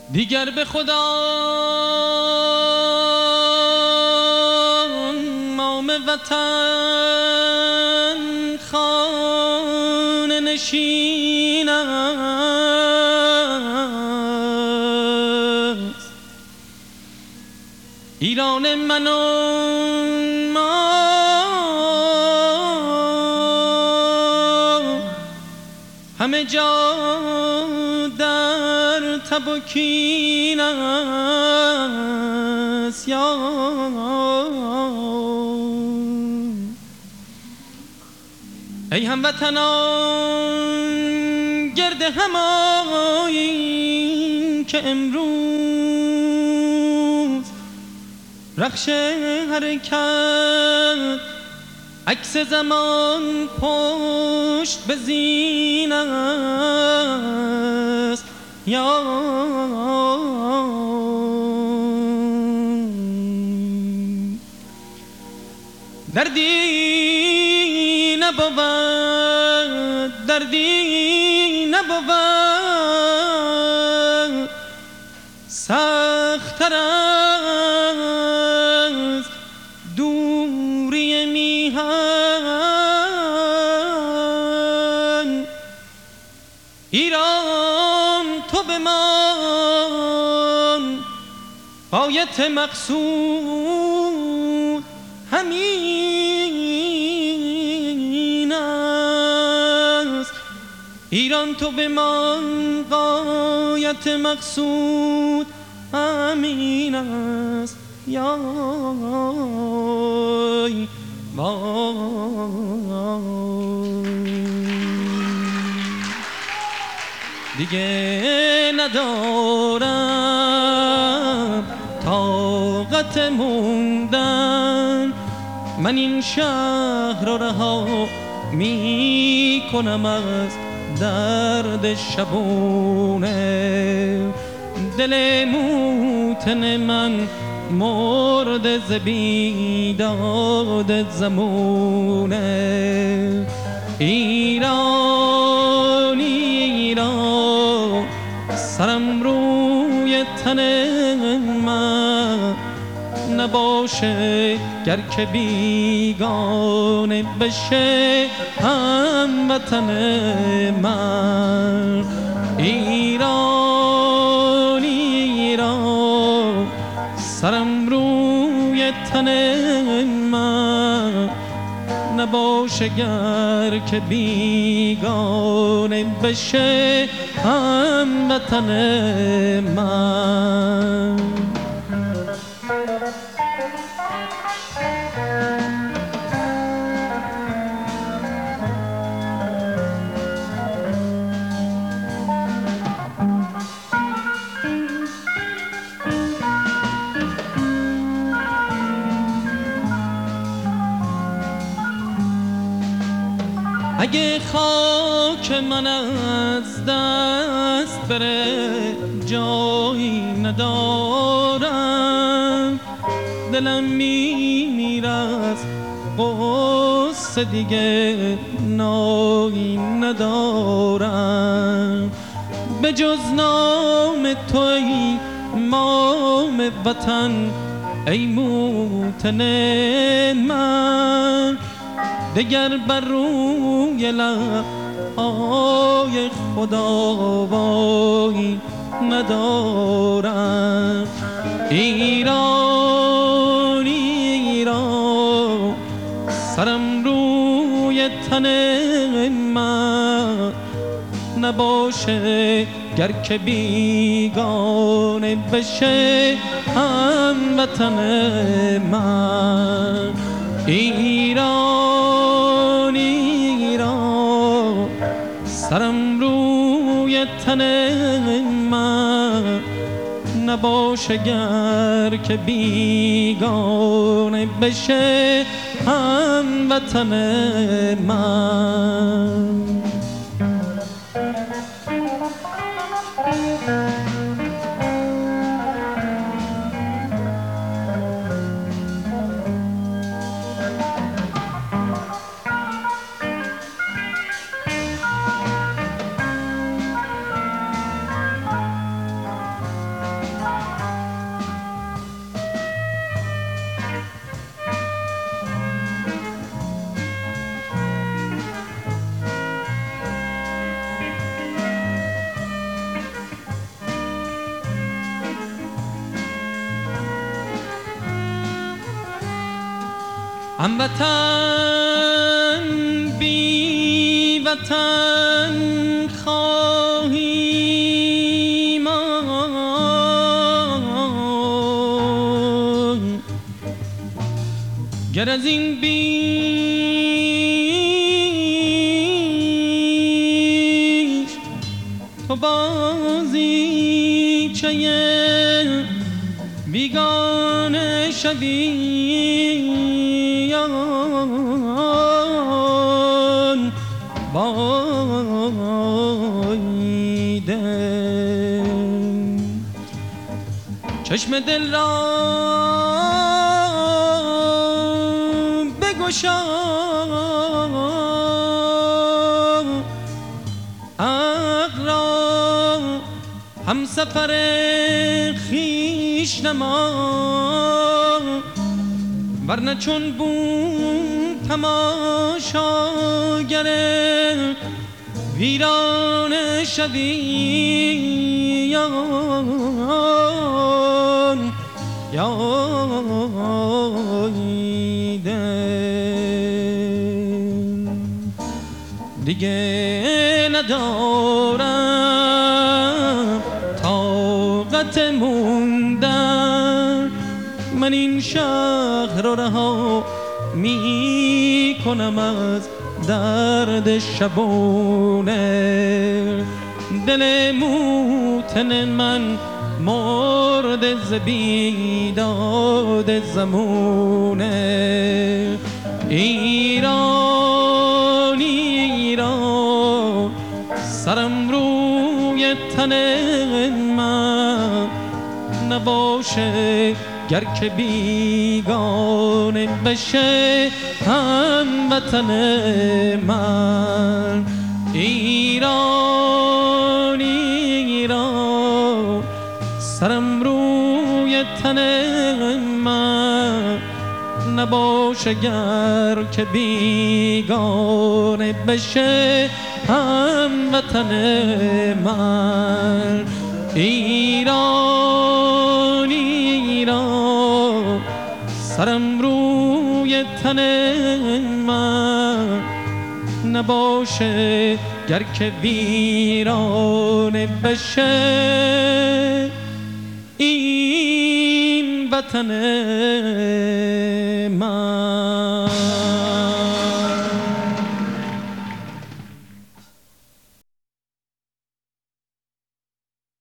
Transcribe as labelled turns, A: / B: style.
A: دیگر به خدا مام وطن خانه نشین است. ایران من و ما همه جا در تب و کین است. یا ای هموطنان گرد هماییم که امروز رخش حرکت عکس زمان پشت به زین است. یا دردی نبود، دردی نبود سخت‌تر از دوری میهن. ایران تو بمان، غایت مقصود همین است. ایران تو بمان، غایت مقصود همین است. یا دیگه ندارم طاقت موندن، من این شهر را رها می کنم از درد شبونه. دل موتن من مرد ز بیداد زمونه. ایران ایران سرم روی تن من نباشه گر که بیگانه بشه هموطن من. ایران ایران سرم روی تن من نباشه گر که بیگانه بشه هموطن من. اگه خاک من از دست بره جایی ندارم، دلم میمیره از قصه دیگه نایی ندارم. به جز نام تو ای مام وطن ای موطن من، دگر بر روی لب‌های خداوایی ندارم. ایران ایران سرم روی تن من نباشه گر که بیگانه بشه هموطن من. ایران ایران سرم روی تن من نباشه گر که بیگانه بشه هموطن من. هموطن بی وطن خواهی ماند گر از این بیش تو بازیچه بیگانه شوی بایده چشم دل را بگشا عقل را همسفر خویش نما ورنه چون بوم تماشاگر ویرانه شوی دیگه ندارم طاقت موندن من این شهر رو رها می کنم از درد شبونه دل موتن من مرد ز بیداد زمونه ایران ایران سرم روی تن من نباشه گر که بیگانه بشه هموطن من ایران ایران سرم روی تن من نباشه گر که بیگانه بشه هموطن من ایران ایران سرم روی تن من نباشه گر که ویرانه بشه این وطن من